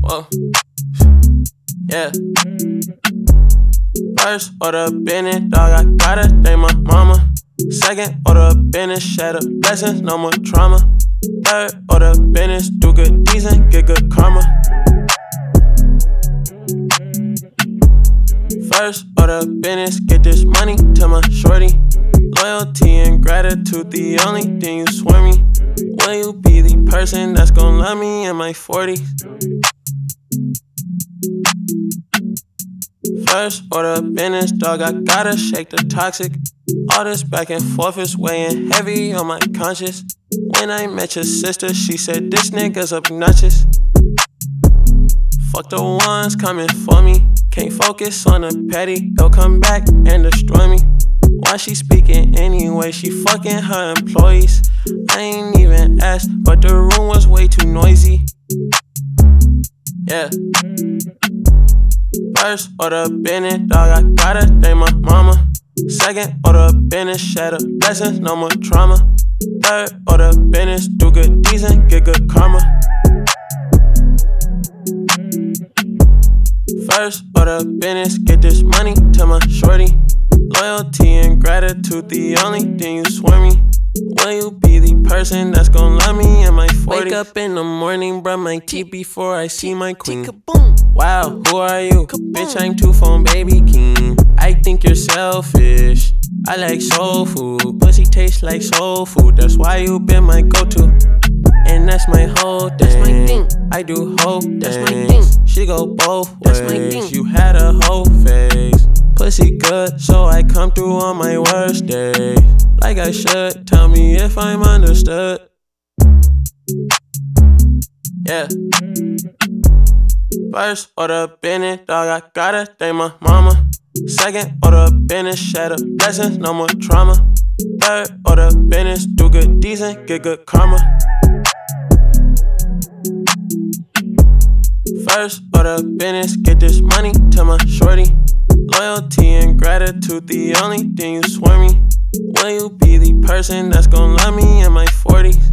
Whoa. Yeah. First order business, dog, I gotta thank my mama. Second order business, shatter blessings, no more trauma. Third order business, do good deeds and get good karma. First order business, get this money to my shorty. Loyalty and gratitude, the only thing you swear me. Will you be the person that's gon' love me in my 40s? First order business, dog, I gotta shake the toxic. All this back and forth is weighing heavy on my conscience. When I met your sister, she said this nigga's obnoxious. Fuck the ones coming for me. Can't focus on the petty, they'll come back and destroy me. Why she speaking anyway? She fucking her employees. I ain't even asked, but the room was way too noisy. Yeah. First order business, dog, I gotta thank my mama. Second order business, shatter blessings, no more trauma. Third order business, do good deeds and get good karma. First order business, get this money to my shorty. Loyalty and gratitude, the only thing you swear me. Will you be the person that's gon' love me in my 40s? Wake up in the morning, brush my teeth before I see my queen. Wow, who are you? Bitch, I'm two-phone baby king. I think you're selfish. I like soul food. Pussy tastes like soul food. That's why you been my go-to. And that's my whole thing. That's my thing. I do whole things. That's my thing. She go both ways. That's my thing. You had a whole face. Pussy good, so I come through on my worst days. Like I should. Tell me if I'm understood. Yeah. First order business, dog, I gotta thank my mama. Second order business, shatter blessings, no more trauma. Third order business, do good deeds and get good karma. First order business, get this money to my shorty. Loyalty and gratitude, the only thing you swear me. Will you be the person that's gon' love me in my 40s?